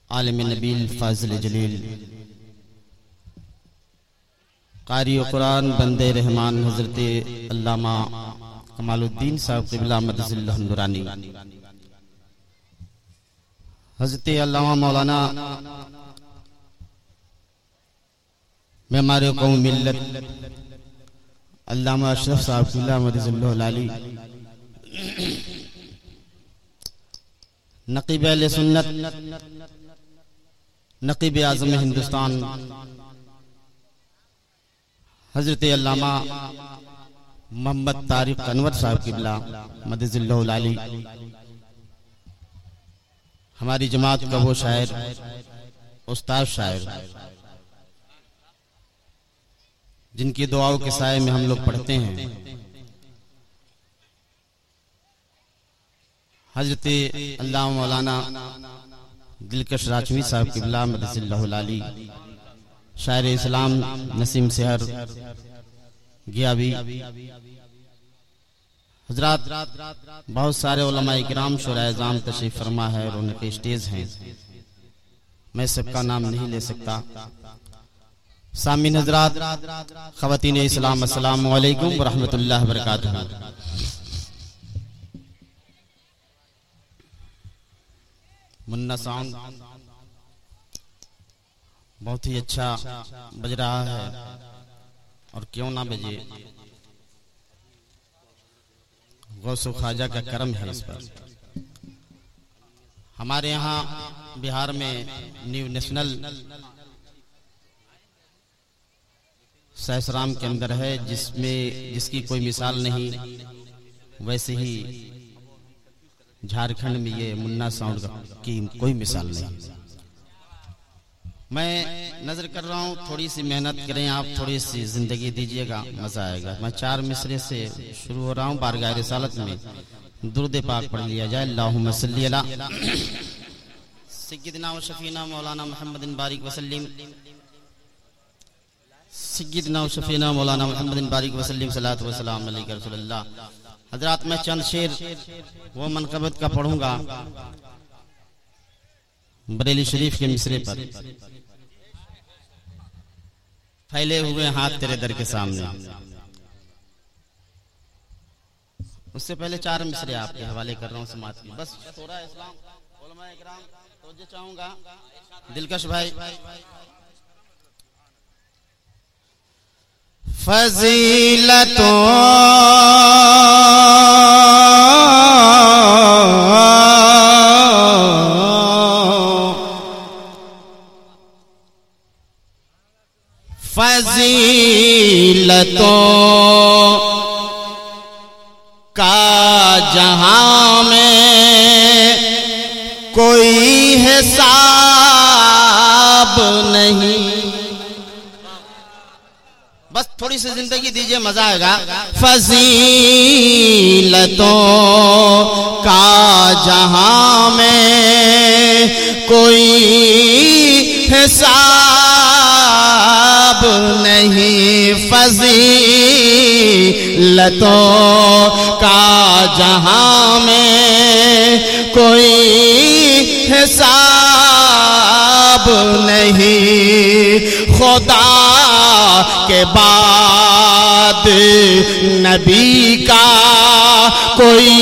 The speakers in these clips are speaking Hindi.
आलिम नबील फाजिल जलील कारी कुरान बंदे रहमान हजरत अल्लामा कमालुद्दीन साहब क़िबला मदज़िल्लुह नूरानी, हजरत अल्लामा मौलाना मेमारे कौम मिल्लत अल्लामा अशरफ साहब क़िबला मदज़िल्लुह आली, नक़ीब अहले सुन्नत, नक़ीब आज़म हिंदुस्तान हजरत अल्लामा मोहम्मद तारिक अनवर साहब क़िबला मदज़िल्लुह आली, हमारी जमात का वो शायर, उस्ताद शायर जिनकी दुआओं के साए में हम लोग पढ़ते हैं, हजरत अल्लामा मौलाना दिलकश राजवी साहब क़िबला मदज़िल्लुह आली, शायर इस्लाम नसीम सेहर गियाबी, हजरात बहुत सारे उलमा इकराम शुराए जाम तशरीफ फरमा है और उनके स्टेज हैं, मैं सबका नाम नहीं ले सकता। सामीन हजरात, ख़वातीन इस्लाम, अस्सलामु अलैकुम व रहमतुल्लाहि व बरकातुहू। मुन्ना साउंड बहुत ही अच्छा बज रहा है और क्यों ना बजे, गौसो ख्वाजा का करम है इस पर। हमारे यहाँ बिहार में न्यू नेशनल सैसराम के अंदर है, जिसकी कोई मिसाल नहीं, वैसे ही झारखंड में ये मुन्ना साउंड की कोई मिसाल नहीं। मैं नजर कर रहा हूँ, थोड़ी सी मेहनत करें आप, थोड़ी सी जिंदगी दीजिएगा, मजा आएगा। मैं 4 मिसरे से शुरू हो रहा हूँ। बारगाह रिसालत में दुरूद पाक पढ़ लिया जाए। अल्लाहुम्मा सल्ली अला सय्यिदना व शफीना मौलाना मुहम्मदिन बारिक वसल्लिम, सय्यिदना व शफीना मौलाना मुहम्मदिन बारिक वसल्लिम, सलात व सलाम अलैका रसूलल्लाह। हजरात, मैं चंद शेर वो मनक़बत का पढ़ूंगा बरेली शरीफ के मिसरे पर। फैले हुए हाथ तेरे दर के सामने, उससे पहले 4 मिसरे आपके हवाले कर रहा हूँ समाज की। बस थोड़ा इस्लाम उलमा इकराम तवज्जो चाहूंगा। दिलकश भाई, फजीलतों फजीलतों का जहां में कोई हिसाब नहीं। बस थोड़ी सी जिंदगी दीजिए, मजा आएगा। फजीलतों का जहां में कोई हिसाब नहीं, फजीलतों का जहां में कोई हिसाब नहीं। खुदा के बाद नबी का कोई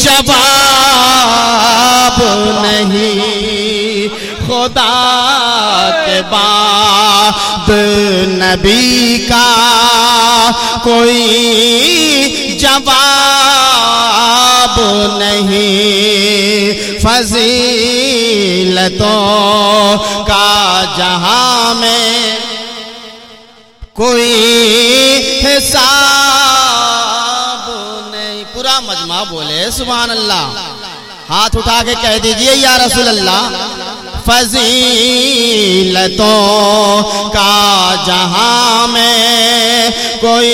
जवाब नहीं। खुदा के बाद नबी का कोई जवाब नहीं। फजीलतों का जहां में कोई हिसाब नहीं। पूरा मजमा बोले सुभान अल्लाह। हाथ उठा के कह दीजिए या रसूल अल्लाह। फजीलतों का जहां में कोई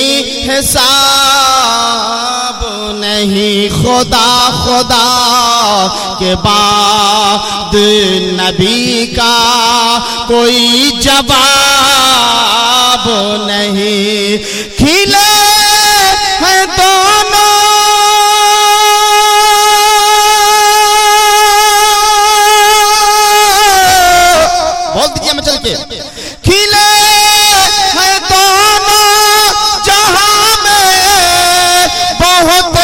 हिसाब नहीं। खुदा खुदा के बाद नबी का कोई जवाब नहीं। खिले हैं दोनों बोल दीजिए मचल के। खिले हैं दोनों जहां में बहुत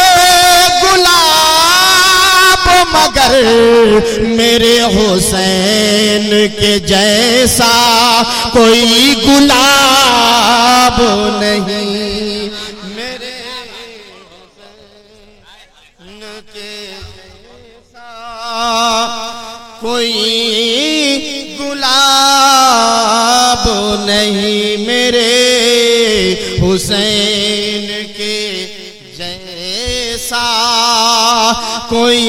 गुलाब, मगर मेरे हुसैन के जैसा कोई गुलाब नहीं। मेरे हुसैन के जैसा कोई गुलाब नहीं, मेरे हुसैन के जैसा कोई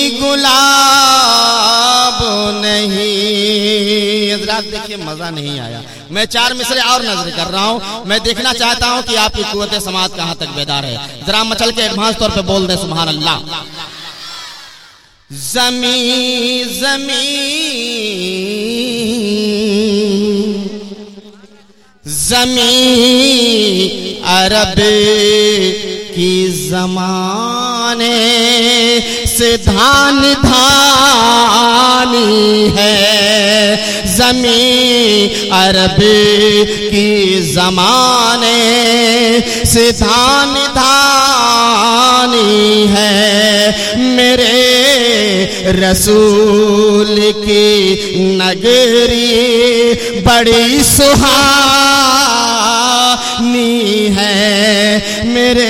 गुलाब नहीं। हज़रात देखिए मजा नहीं आया, मैं 4 मिसरे और नजर कर रहा हूं। मैं देखना चाहता हूं कि आपकी कुव्वत समात कहां तक बेदार है। जरा मचल के एडवांस तौर पे बोल दें सुभान अल्लाह। ज़मी ज़मी ज़मी अरब की ज़माने से धान धानी है। ज़मी अरब की ज़माने से धान धानी है। मेरे रसूल की नगरी बड़ी सुहानी है। मेरे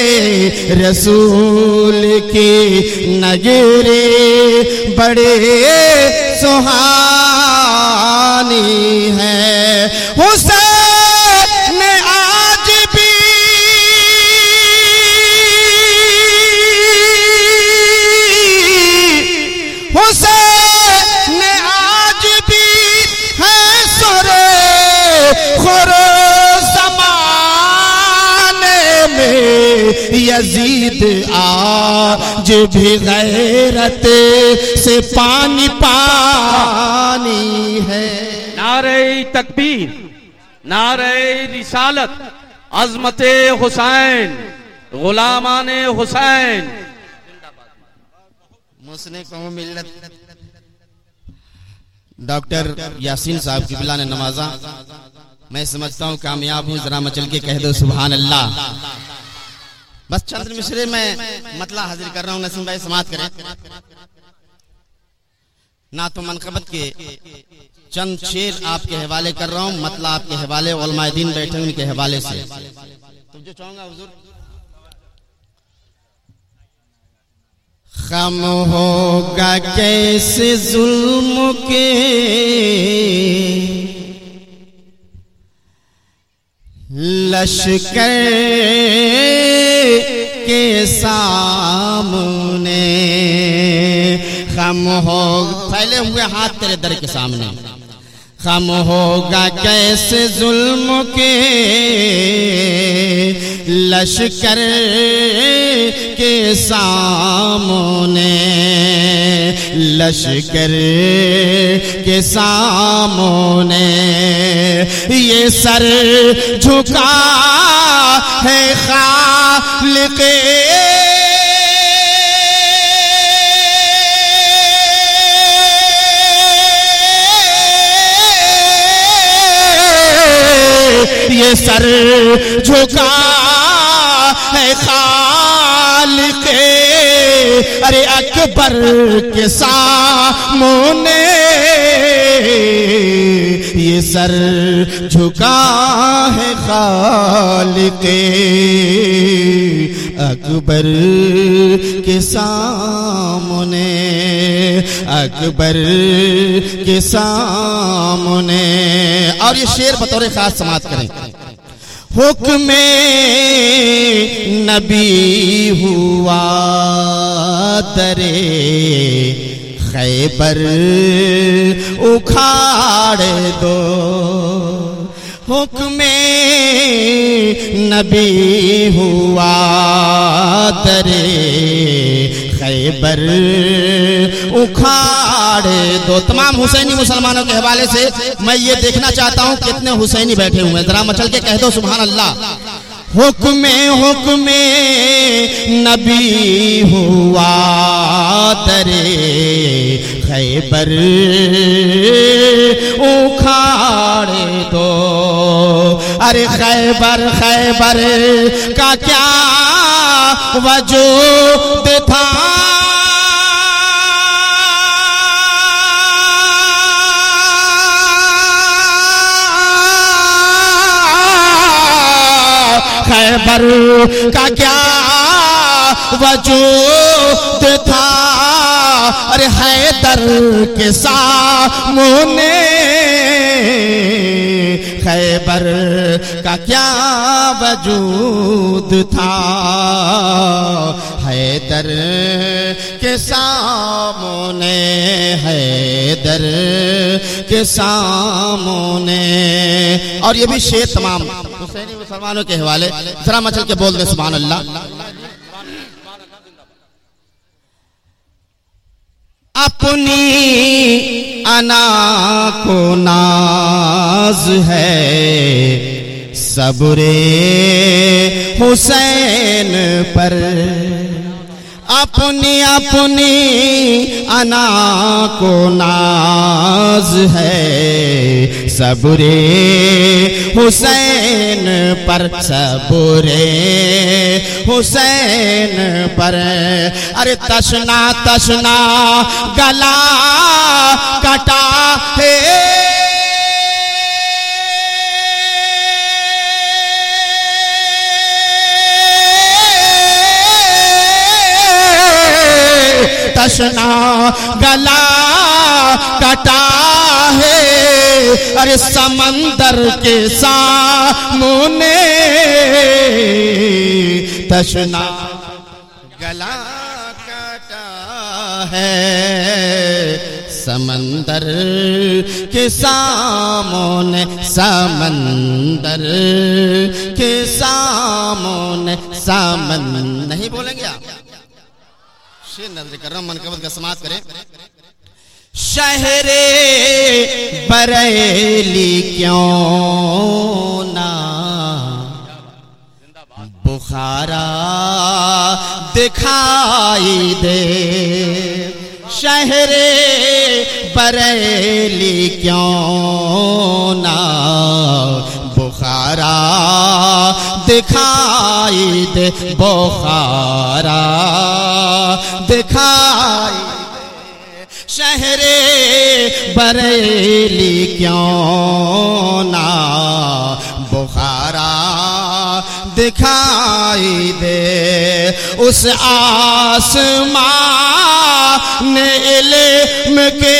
रसूल की नगरी बड़े सुहानी है। हुसैन आज भी हुसैन आज भी है सोरे खोरो यजीद आज भी गैरत से पानी पानी है। नारे तकबीर, नारे रिसालत, अज़मते हुसैन, गुलामाने हुसैन। मुस्ने को मिल्लत डॉक्टर यासीन साहब की बिला ने नवाजा। मैं समझता हूँ कामयाब हूँ। जरा मचल के कह दो सुभान अल्लाह। बस चंद्र मिश्रे में मतला हाजिर कर रहा हूँ। नसीम भाई समाप्त करें। ना तो मनकबत के चंद शेर आपके हवाले कर रहा हूँ, मतला आपके हवाले, उलमाए दीन बैठे उनके हवाले से। तो जो चाहूंगा हुजूर। खम होगा कैसे जुल्म के लश्कर के सामने। खम हो फैले हुए हाथ तेरे दर के सामने। खम होगा कैसे जुल्म के लश्कर के सामने। लश्कर के सामने ये सर झुका है खालिक़े ये सर झुका है खालिक़े अरे अकबर के सामने। ये सर झुका है खालिक़े अकबर के सामने। अकबर के सामने। और ये शेर बतौर खास समाप्त करें। हुक्मे नबी हुआ दरे खैबर उखाड़ दो। हुक्मे नबी हुआ दरे खैबर उखाड़ दो। तमाम हुसैनी मुसलमानों के हवाले से मैं ये देखना चाहता हूँ कितने हुसैनी बैठे हुए हैं। जरा मचल के कह दो सुभान अल्लाह। हुक्मे हुक्मे नबी हुआ दरे खैबर अरे खैबर खैबर का क्या वजूद था, खैबर का क्या वजूद था, अरे हैदर के सामने खैबर का क्या वजूद था, हैदर के सामने, हैदर के सामने। और ये भी शेर तमाम हुसैनी मुसलमानों के हवाले, जरा मचल के बोल दे सुभान अल्लाह। अपनी अना को नाज है सबरे हुसैन पर, अपनी अपनी अना को नाज है सबरे हुसैन पर, सबरे हुसैन पर। अरे तशना तशना गला कटा है, तशना गला कटा है, अरे समंदर के सामने तशना गला कटा है, समंदर के सामने, समंदर के सामने, नहीं बोलेंगे आप? शेर नजर कर रहा हूं, मनकबत का समाप्त करें। शहरे बरेली क्यों ना बुखारा दिखाई दे, शहरे बरेली क्यों ना बुखारा दिखाई दे, बुखारा दिखाई दे, शहरे बरेली क्यों ना बुखारा दिखाई दे, उस आसमां ने इल्म के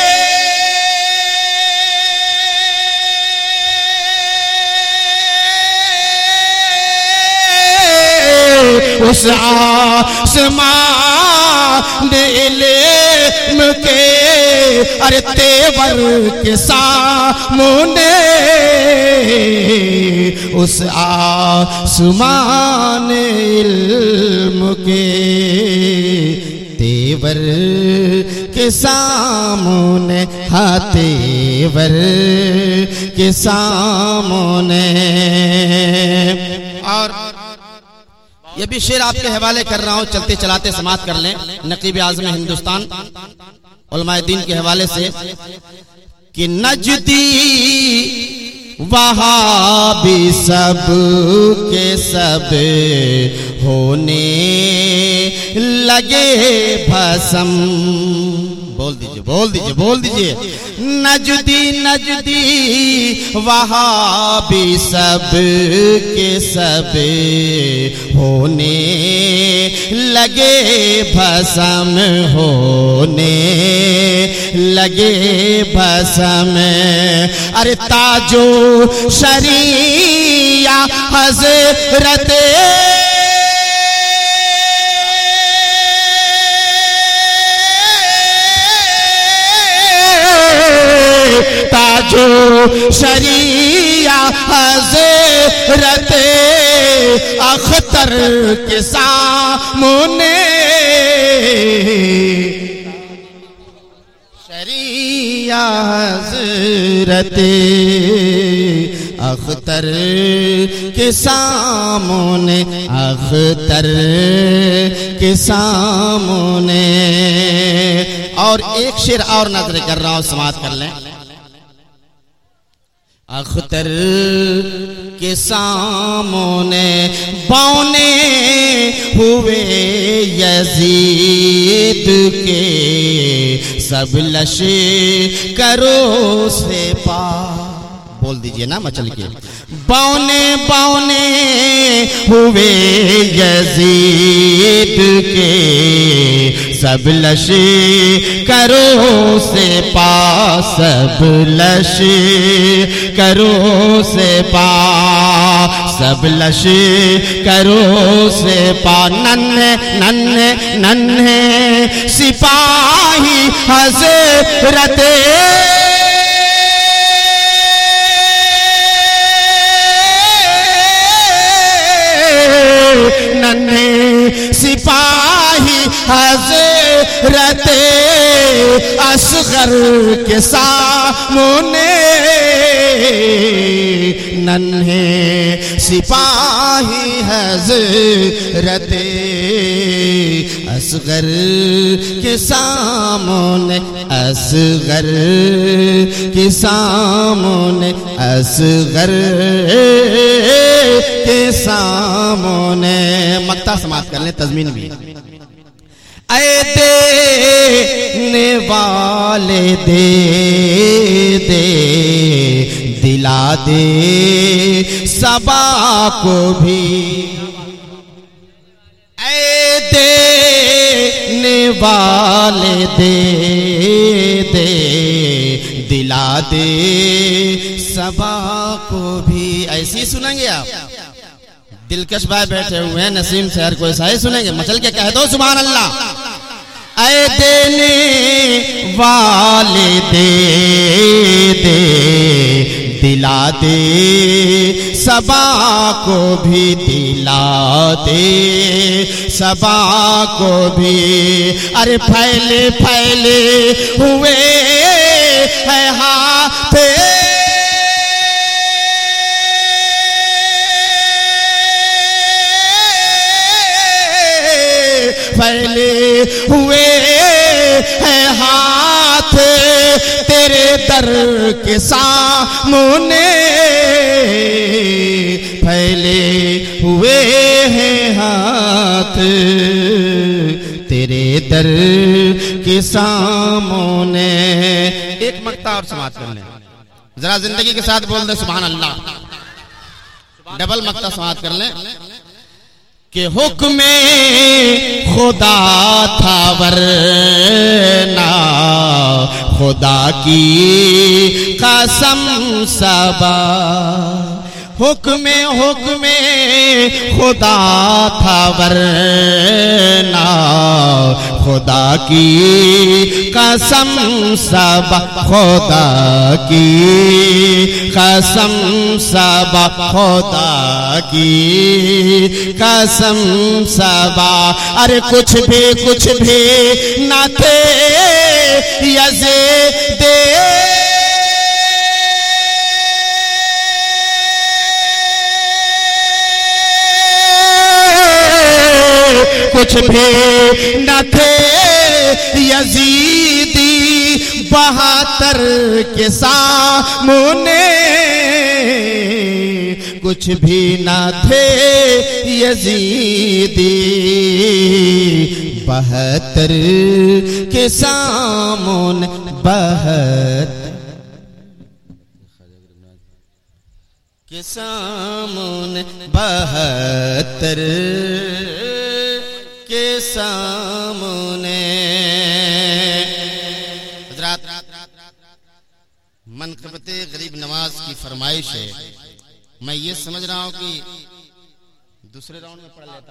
उस आसमां ने इल्म के, अरे तेवर के सामने, उस आसमां ने इल्म के, तेवर के सामने, हाँ तेवर के सामने। और ये भी शेर आपके हवाले कर रहा हूं, चलते चलाते समाप्त कर लें। नकीब आज़म हिंदुस्तान उलमाए दीन के हवाले से कि नजदी वहाबी सब के सब होने लगे भस्म, बोल दीजिए बोल दीजिए बोल दीजिए, नजदी नजदी वहाबी सब के सब होने लगे भस्म, होने लगे भस्म। अरे ताजो शरिया हज़रत ताजो शरिया हज़रत अख्तर के सामने, शरिया हज़रत अख्तर के सामने, अख्तर के सामने। और एक शेर और नजर कर रहा हूं, समाप्त कर लें। अख्तर के सामने बौने हुए यजीद के सब लश्करों से पा, बोल दीजिए ना मचल के, बौने बौने हुए यजीद के सब लश्करों से पा, सब लश्करों से पा, सब लश्करों से पा। नन्हे नन्हे नन्हे सिपाही हज़रते नन्हे सिपाही हज़रते असगर के सामने, नन्हे सिपाही हज़रते असगर के सामने, असगर के सामने, असगर के सामने। मक्ता समाप्त कर ले, तज़मीन भी। ऐ देने वाले दे दे, दिला दे सबा को भी, ऐ देने वाले दे दे, दिला दे सबा को भी। ऐसी सुनेंगे आप, दिलकश भाई बैठे हुए हैं नसीम शहर को, ऐसा ही सुनेंगे, मचल के कह दो सुभान अल्लाह। ऐ देने वाले दे दे, दिला दे सबा को भी, दिला दे सबा को भी। अरे फैले फैले हुए है हाथ, फैले हुए हैं हाथ तेरे दर के सामने, फैले हुए हैं हाथ तेरे दर के सामने। एक मक्ता और समाप्त कर लें, जरा जिंदगी के साथ बोल दे सुभान अल्लाह। डबल मक्ता समाप्त कर लें कि हुक्म खुदा था वरना खुदा की कसम सबा, हुक्म खुदा था वरना खुदा की कसम सबा, खुदा की कसम सबा, खुदा की कसम सबा। अरे कुछ भी न थे यज़ीद, कुछ भी न थे यजीदी 72 के सामने, कुछ भी न थे यजीदी 72 के सामने, 72 के सामने, 72 के सामने। हज़रात मनक़बते गरीब नवाज की फरमाइश है, मैं ये समझ रहा हूँ कि दूसरे राउंड में पढ़ लेता,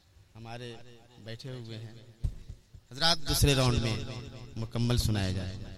हमारे बैठे हुए हैं हज़रात, दूसरे राउंड में मुकम्मल सुनाया जाएगा।